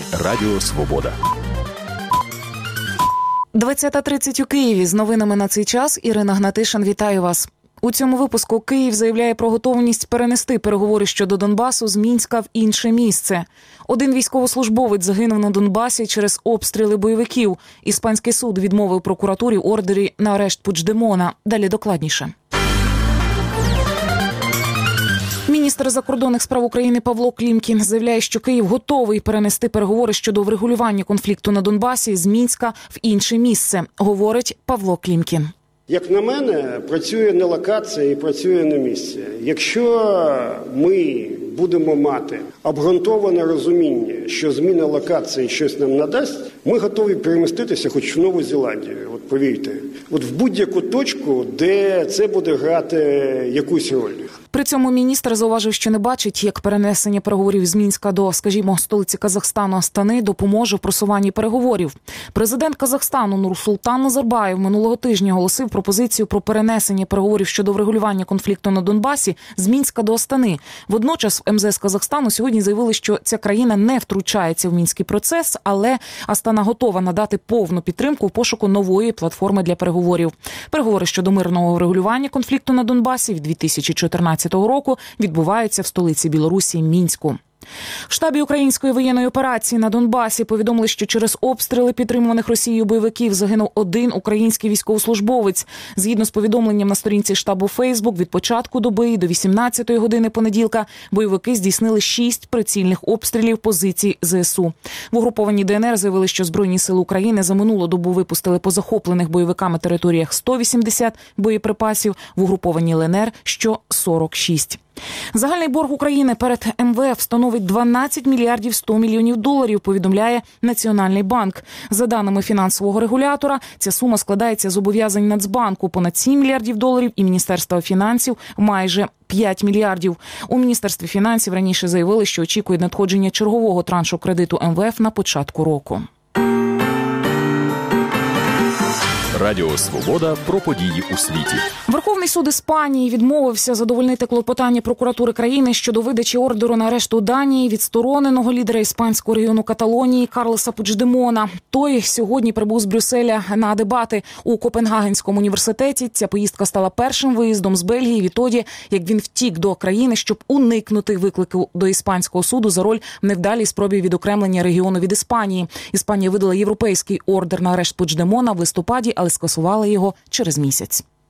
ефірі Радіо Свобода. 20:30 у Києві. З новинами на цей час Ірина Гнатишин. Вітаю вас. У цьому випуску Київ заявляє про готовність перенести переговори щодо Донбасу з Мінська в інше місце. Один військовослужбовець загинув на Донбасі через обстріли бойовиків. Іспанський суд відмовив прокуратурі ордері на арешт Пучдемона. Далі докладніше. Міністр закордонних справ України Павло Клімкін заявляє, що Київ готовий перенести переговори щодо врегулювання конфлікту на Донбасі з Мінська в інше місце, говорить Павло Клімкін. Як на мене, працює не локація і працює не місце. Якщо ми будемо мати обґрунтоване розуміння, що зміна локації щось нам надасть, ми готові переміститися хоч в Нову Зеландію, от повірте, от в будь-яку точку, де це буде грати якусь роль. При цьому міністр зауважив, що не бачить, як перенесення переговорів з Мінська до, скажімо, столиці Казахстану Астани допоможе в просуванні переговорів. Президент Казахстану Нурсултан Назарбаєв минулого тижня оголосив пропозицію про перенесення переговорів щодо врегулювання конфлікту на Донбасі з Мінська до Астани. Водночас в МЗС Казахстану сьогодні заявили, що ця країна не втручається в мінський процес, але Астана готова надати повну підтримку в пошуку нової платформи для переговорів. Переговори щодо мирного врегулювання конфлікту на Донбасі від 2014 року відбуваються в столиці Білорусі Мінську. В штабі української воєнної операції на Донбасі повідомили, що через обстріли підтримуваних Росією бойовиків загинув один український військовослужбовець. Згідно з повідомленням на сторінці штабу Фейсбук, від початку доби до 18-ї години понеділка бойовики здійснили 6 прицільних обстрілів позицій ЗСУ. В угрупованій ДНР заявили, що Збройні сили України за минулу добу випустили по захоплених бойовиками територіях 180 боєприпасів, в угрупованій ЛНР – що 46. Загальний борг України перед МВФ становить 12 мільярдів 100 мільйонів доларів, повідомляє Національний банк. За даними фінансового регулятора, ця сума складається з зобов'язань Нацбанку понад 7 мільярдів доларів і Міністерства фінансів майже 5 мільярдів. У Міністерстві фінансів раніше заявили, що очікують надходження чергового траншу кредиту МВФ на початку року. Радіо Свобода про події у світі. Верховний суд Іспанії відмовився задовольнити клопотання прокуратури країни щодо видачі ордеру на арешт у Данії відстороненого лідера іспанського регіону Каталонії Карлеса Пучдемона. Той сьогодні прибув з Брюсселя на дебати у Копенгагенському університеті. Ця поїздка стала першим виїздом з Бельгії відтоді, як він втік до країни, щоб уникнути виклику до іспанського суду за роль в невдалій спробі відокремлення регіону від Іспанії. Іспанія видала європейський ордер на арешт Пучдемона в листопаді, але скасувала його через місяць.